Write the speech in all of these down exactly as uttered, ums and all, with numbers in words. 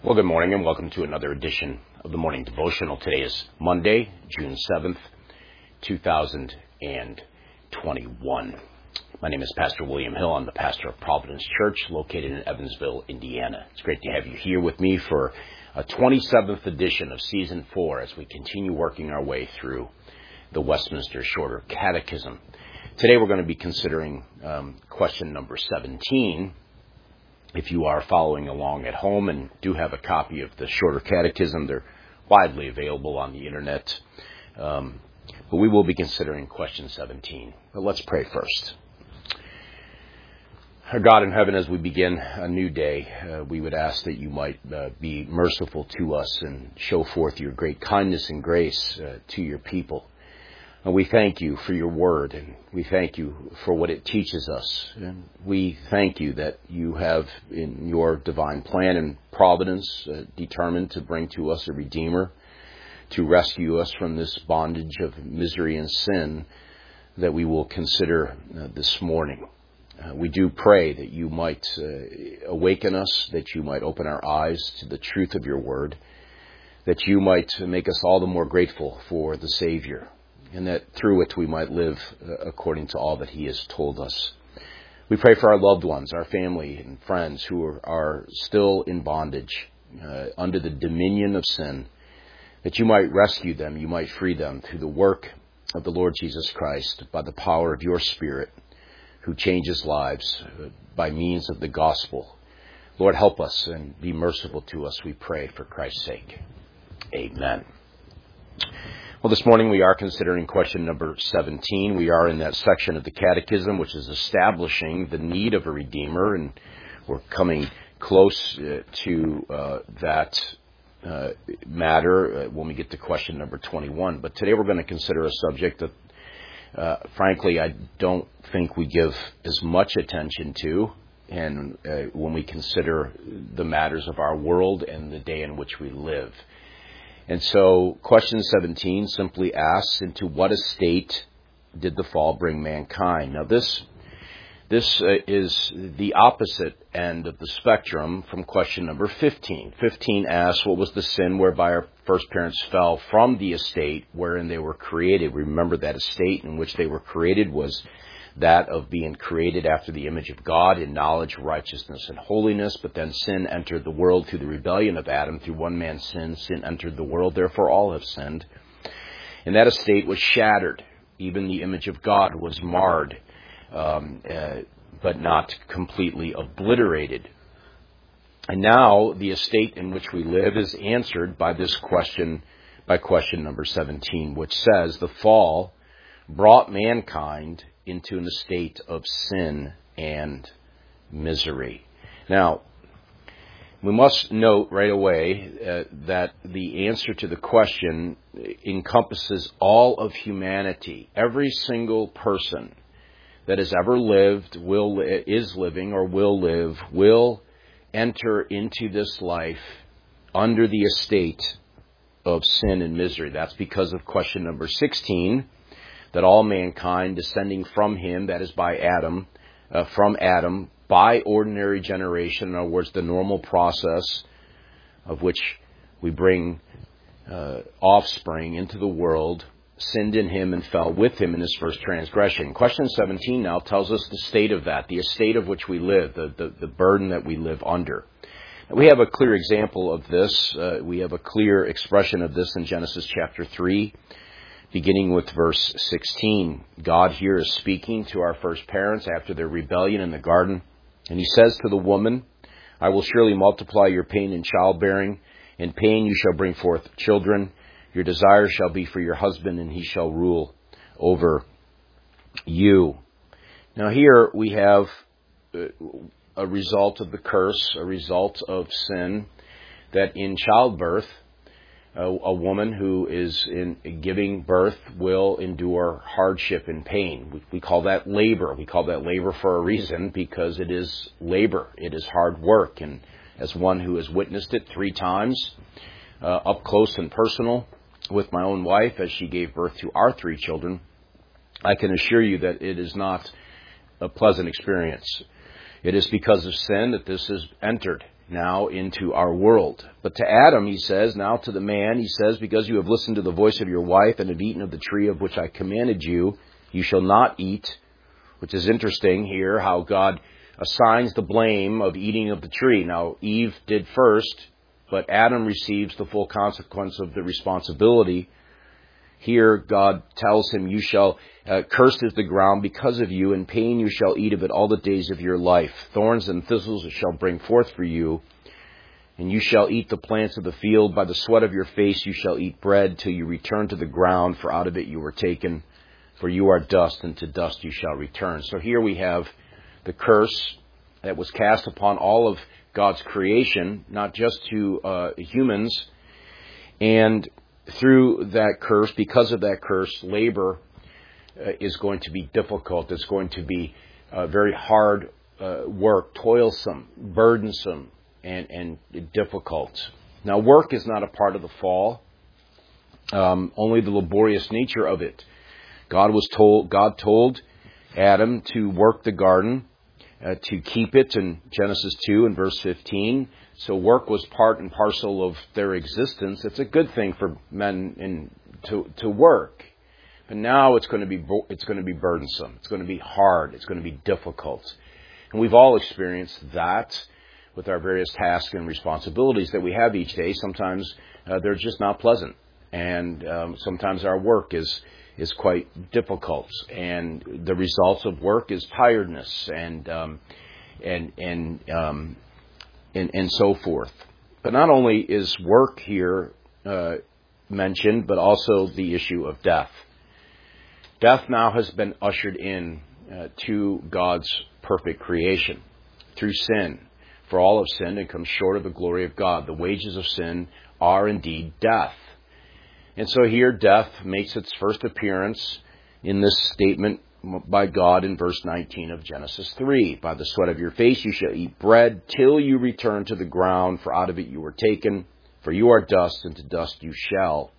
Well, good morning and welcome to another edition of the Morning Devotional. Today is Monday, June seventh, two thousand twenty-one. My name is Pastor William Hill. I'm the pastor of Providence Church located in Evansville, Indiana. It's great to have you here with me for a twenty-seventh edition of Season four as we continue working our way through the Westminster Shorter Catechism. Today we're going to be considering um, question number seventeen. If you are following along at home and do have a copy of the Shorter Catechism, they're widely available on the internet. Um, but we will be considering question seventeen. But let's pray first. Our God in heaven, as we begin a new day, uh, we would ask that you might uh, be merciful to us and show forth your great kindness and grace uh, to your people. And we thank you for your word, and we thank you for what it teaches us. And we thank you that you have, in your divine plan and providence, uh, determined to bring to us a Redeemer, to rescue us from this bondage of misery and sin that we will consider uh, this morning. Uh, we do pray that you might uh, awaken us, that you might open our eyes to the truth of your word, that you might make us all the more grateful for the Savior, and that through it we might live according to all that he has told us. We pray for our loved ones, our family and friends who are, are still in bondage, uh, under the dominion of sin, that you might rescue them, you might free them through the work of the Lord Jesus Christ, by the power of your Spirit, who changes lives uh, by means of the gospel. Lord, help us and be merciful to us, we pray, for Christ's sake. Amen. Well, this morning we are considering question number seventeen. We are in that section of the Catechism which is establishing the need of a Redeemer, and we're coming close uh, to uh, that uh, matter uh, when we get to question number twenty-one. But today we're going to consider a subject that, uh, frankly, I don't think we give as much attention to, and uh, when we consider the matters of our world and the day in which we live. And so question seventeen simply asks, into what estate did the fall bring mankind? Now this this uh, is the opposite end of the spectrum from question number fifteen. fifteen asks, what was the sin whereby our first parents fell from the estate wherein they were created? Remember, that estate in which they were created was that of being created after the image of God in knowledge, righteousness, and holiness. But then sin entered the world through the rebellion of Adam. Through one man's sin, sin entered the world. Therefore, all have sinned. And that estate was shattered. Even the image of God was marred, um, uh, but not completely obliterated. And now the estate in which we live is answered by this question, by question number seventeen, which says, the fall brought mankind into an estate of sin and misery. Now, we must note right away uh, that the answer to the question encompasses all of humanity. Every single person that has ever lived, will is living, or will live, will enter into this life under the estate of sin and misery. That's because of question number sixteen, that all mankind descending from him, that is by Adam, uh, from Adam, by ordinary generation, in other words, the normal process of which we bring uh, offspring into the world, sinned in him and fell with him in his first transgression. Question seventeen now tells us the state of that, the estate of which we live, the, the, the burden that we live under. We have a clear example of this. Uh, we have a clear expression of this in Genesis chapter three. Beginning with verse sixteen, God here is speaking to our first parents after their rebellion in the garden. And he says to the woman, I will surely multiply your pain in childbearing. In pain you shall bring forth children. Your desire shall be for your husband, and he shall rule over you. Now here we have a result of the curse, a result of sin, that in childbirth, A, a woman who is in giving birth will endure hardship and pain. We, we call that labor. We call that labor for a reason, because it is labor. It is hard work. And as one who has witnessed it three times, uh, up close and personal with my own wife as she gave birth to our three children, I can assure you that it is not a pleasant experience. It is because of sin that this is entered now into our world. But to Adam, he says, now to the man, he says, because you have listened to the voice of your wife and have eaten of the tree of which I commanded you, you shall not eat, which is interesting here, how God assigns the blame of eating of the tree. Now, Eve did first, but Adam receives the full consequence of the responsibility. Here, God tells him, you shall, uh, cursed is the ground because of you, in pain you shall eat of it all the days of your life. Thorns and thistles it shall bring forth for you, and you shall eat the plants of the field. By the sweat of your face you shall eat bread till you return to the ground, for out of it you were taken. For you are dust, and to dust you shall return. So here we have the curse that was cast upon all of God's creation, not just to uh, humans. And through that curse, because of that curse, labor uh, is going to be difficult. It's going to be uh, very hard uh, work, toilsome, burdensome, and, and difficult. Now, work is not a part of the fall, um, only the laborious nature of it. God was told, God told Adam to work the garden, uh, to keep it in Genesis two and verse fifteen. So work was part and parcel of their existence. It's a good thing for men in, to to work, but now it's going to be it's going to be burdensome. It's going to be hard. It's going to be difficult, and we've all experienced that with our various tasks and responsibilities that we have each day. Sometimes uh, they're just not pleasant, and um, sometimes our work is is quite difficult, and the results of work is tiredness and um, and and um, And, and so forth. But not only is work here uh, mentioned, but also the issue of death. Death now has been ushered in uh, to God's perfect creation through sin. For all have sinned and come short of the glory of God. The wages of sin are indeed death. And so here death makes its first appearance in this statement by God in verse nineteen of Genesis three. By the sweat of your face you shall eat bread till you return to the ground, for out of it you were taken. For you are dust, and to dust you shall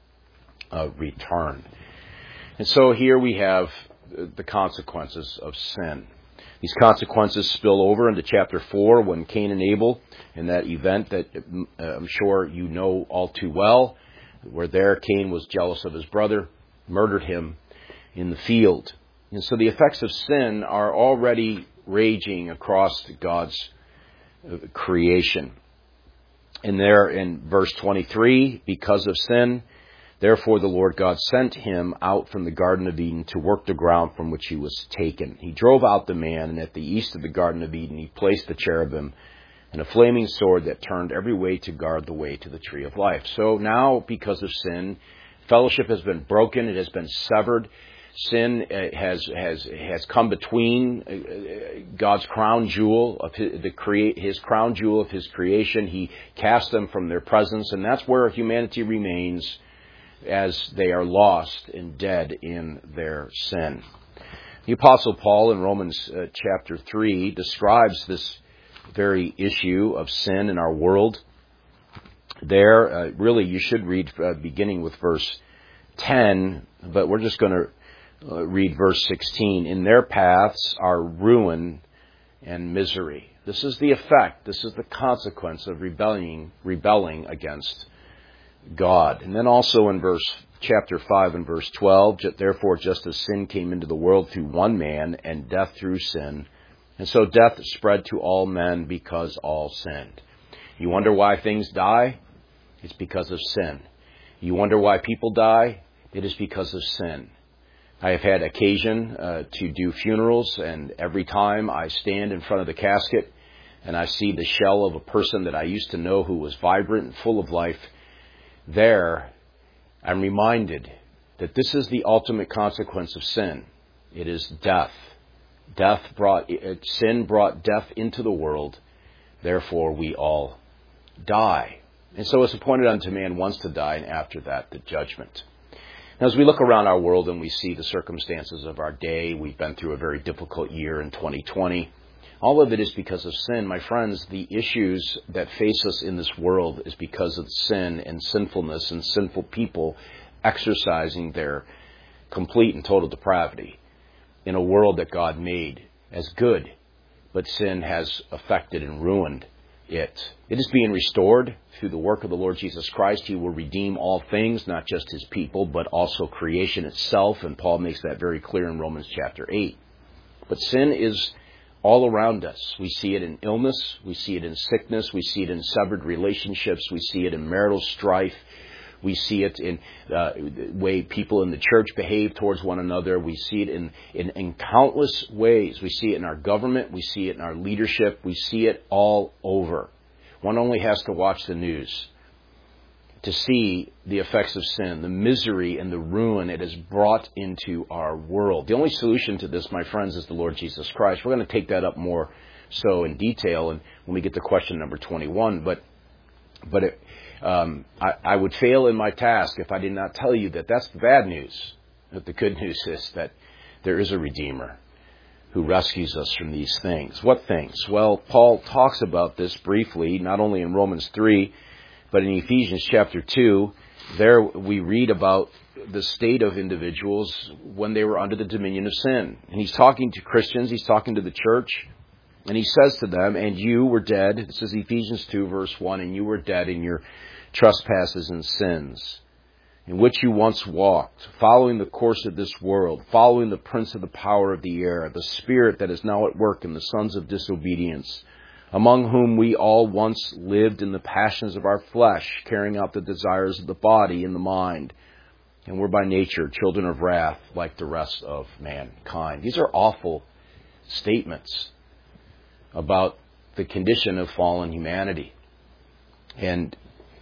uh, return. And so here we have the consequences of sin. These consequences spill over into chapter four when Cain and Abel, in that event that uh, I'm sure you know all too well, where there Cain was jealous of his brother, murdered him in the field. And so the effects of sin are already raging across God's creation. And there in verse twenty-three, because of sin, therefore the Lord God sent him out from the Garden of Eden to work the ground from which he was taken. He drove out the man, and at the east of the Garden of Eden he placed the cherubim and a flaming sword that turned every way to guard the way to the tree of life. So now, because of sin, fellowship has been broken, it has been severed. Sin has has has come between God's crown jewel of his, the create his crown jewel of his creation. He cast them from their presence, and that's where humanity remains as they are lost and dead in their sin. The Apostle Paul in Romans uh, chapter three describes this very issue of sin in our world. There, uh, really, you should read uh, beginning with verse ten, but we're just going to Uh, read verse sixteen. In their paths are ruin and misery. This is the effect. This is the consequence of rebelling, rebelling against God. And then also in verse chapter five and verse twelve, therefore just as sin came into the world through one man, and death through sin, and so death spread to all men because all sinned. You wonder why things die? It's because of sin. You wonder why people die? It is because of sin. I have had occasion uh, to do funerals, and every time I stand in front of the casket and I see the shell of a person that I used to know who was vibrant and full of life, there I'm reminded that this is the ultimate consequence of sin. It is death. Death brought, sin brought death into the world. Therefore, we all die. And so it's appointed unto man once to die, and after that, the judgment. Now, as we look around our world and we see the circumstances of our day, we've been through a very difficult year in twenty twenty. All of it is because of sin. My friends, the issues that face us in this world is because of sin and sinfulness and sinful people exercising their complete and total depravity in a world that God made as good. But sin has affected and ruined it. It is being restored through the work of the Lord Jesus Christ. He will redeem all things, not just his people, but also creation itself. And Paul makes that very clear in Romans chapter eight. But sin is all around us. We see it in illness. We see it in sickness. We see it in severed relationships. We see it in marital strife. We see it in uh, the way people in the church behave towards one another. We see it in, in, in countless ways. We see it in our government. We see it in our leadership. We see it all over. One only has to watch the news to see the effects of sin, the misery and the ruin it has brought into our world. The only solution to this, my friends, is the Lord Jesus Christ. We're going to take that up more so in detail and when we get to question number twenty-one. But but it, um, I, I would fail in my task if I did not tell you that that's the bad news. But the good news is that there is a Redeemer who rescues us from these things. What things? Well, Paul talks about this briefly, not only in Romans three, but in Ephesians chapter two. There we read about the state of individuals when they were under the dominion of sin. And he's talking to Christians, he's talking to the church, and he says to them, and you were dead, this is Ephesians two verse one, and you were dead in your trespasses and sins, in which you once walked, following the course of this world, following the prince of the power of the air, the spirit that is now at work in the sons of disobedience, among whom we all once lived in the passions of our flesh, carrying out the desires of the body and the mind, and were by nature children of wrath like the rest of mankind. These are awful statements about the condition of fallen humanity. And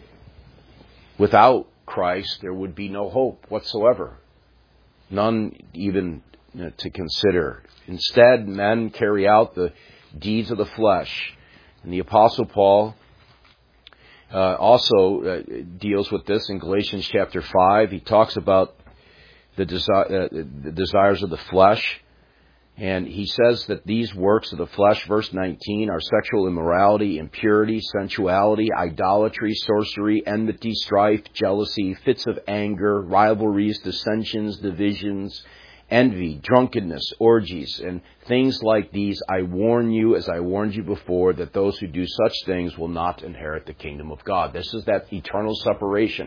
without Christ, there would be no hope whatsoever. None even you know, to consider. Instead, men carry out the deeds of the flesh. And the Apostle Paul uh, also uh, deals with this in Galatians chapter five. He talks about the, desi- uh, the desires of the flesh. And he says that these works of the flesh, verse nineteen, are sexual immorality, impurity, sensuality, idolatry, sorcery, enmity, strife, jealousy, fits of anger, rivalries, dissensions, divisions, envy, drunkenness, orgies, and things like these. I warn you, as I warned you before, that those who do such things will not inherit the kingdom of God. This is that eternal separation.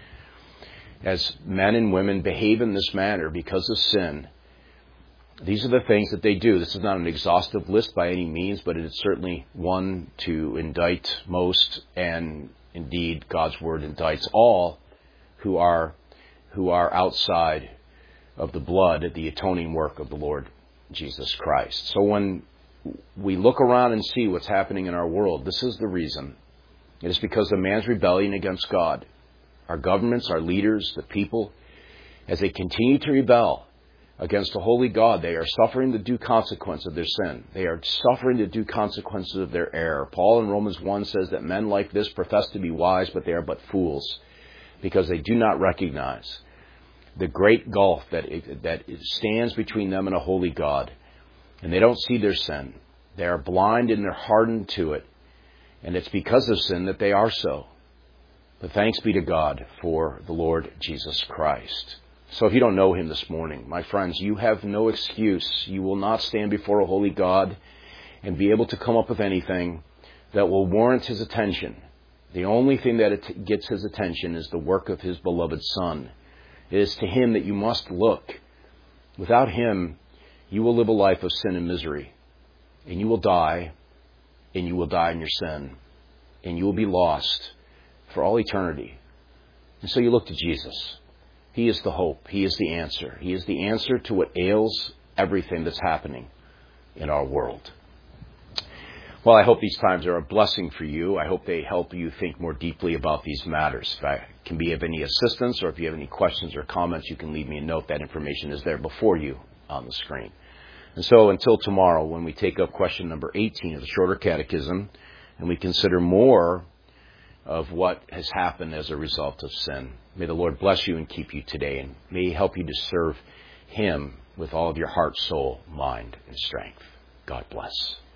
As men and women behave in this manner because of sin, these are the things that they do. This is not an exhaustive list by any means, but it is certainly one to indict most, and indeed God's word indicts all who are who are outside of the blood, the atoning work of the Lord Jesus Christ. So when we look around and see what's happening in our world, this is the reason. It is because of man's rebellion against God. Our governments, our leaders, the people, as they continue to rebel against the holy God, they are suffering the due consequence of their sin. They are suffering the due consequences of their error. Paul in Romans one says that men like this profess to be wise, but they are but fools, because they do not recognize the great gulf that it, that it stands between them and a holy God. And they don't see their sin. They are blind and they're hardened to it. And it's because of sin that they are so. But thanks be to God for the Lord Jesus Christ. So if you don't know him this morning, my friends, you have no excuse. You will not stand before a holy God and be able to come up with anything that will warrant his attention. The only thing that it gets his attention is the work of his beloved Son. It is to him that you must look. Without him, you will live a life of sin and misery. And you will die, and you will die in your sin. And you will be lost for all eternity. And so you look to Jesus. He is the hope. He is the answer. He is the answer to what ails everything that's happening in our world. Well, I hope these times are a blessing for you. I hope they help you think more deeply about these matters. If I can be of any assistance, or if you have any questions or comments, you can leave me a note. That information is there before you on the screen. And so until tomorrow, when we take up question number eighteen of the Shorter Catechism, and we consider more of what has happened as a result of sin. May the Lord bless you and keep you today, and may he help you to serve him with all of your heart, soul, mind, and strength. God bless.